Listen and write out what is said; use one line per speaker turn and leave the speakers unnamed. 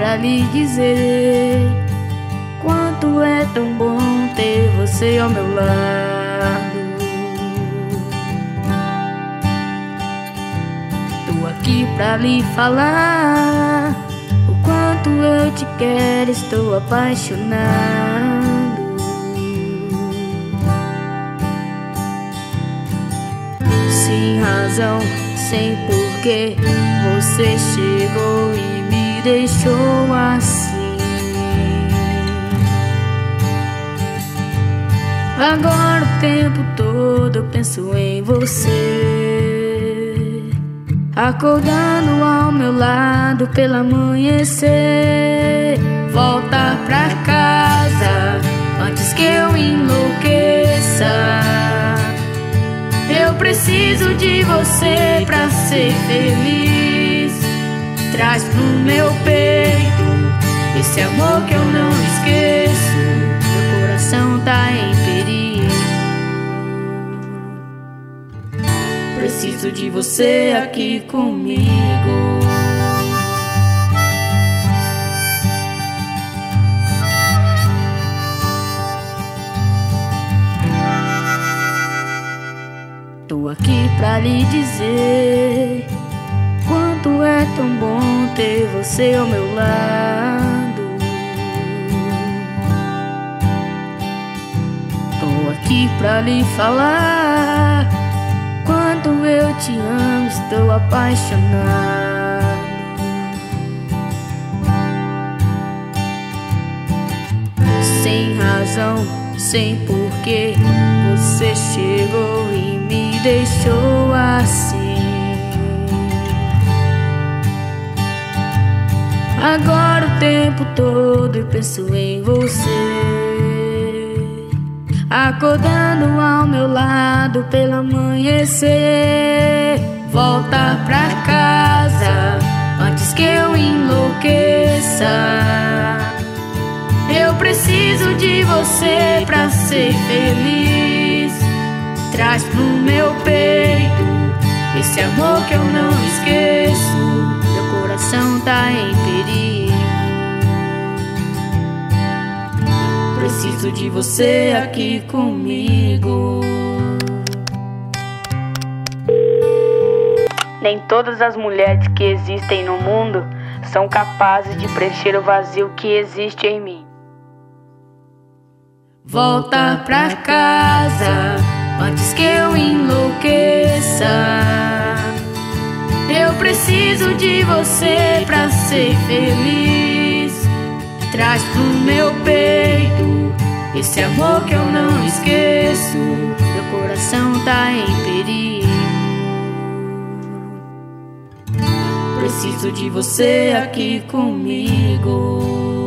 pra lhe dizer quanto é tão bom ter você ao meu lado. Tô aqui pra lhe falar o quanto eu te quero, estou apaixonado. Sem razão, sem porquê, você chegou e me deixou assim. Agora o tempo todo eu penso em você, acordando ao meu lado pelo amanhecer. Volta pra casa antes que eu enlouqueça. Eu preciso de você pra ser feliz. Traz pro meu peito esse amor que eu não esqueço. Meu coração tá em perigo. Preciso de você aqui comigo. Tô aqui pra lhe dizer quanto é tão bom ter você ao meu lado. Tô aqui pra lhe falar quanto eu te amo, estou apaixonado. Sem razão, sem porquê, você chegou e me deixou assim. Agora o tempo todo eu penso em você, acordando ao meu lado pelo amanhecer. Volta pra casa antes que eu enlouqueça. Eu preciso de você pra ser feliz. Traz pro meu peito esse amor que eu não esqueço. Meu coração tá em perigo. Preciso de você aqui comigo.
Nem todas as mulheres que existem no mundo são capazes de preencher o vazio que existe em mim.
Volta pra casa antes que eu enlouqueça. Eu preciso de você pra ser feliz. Traz pro meu peito esse amor que eu não esqueço. Meu coração tá em perigo. Preciso de você aqui comigo.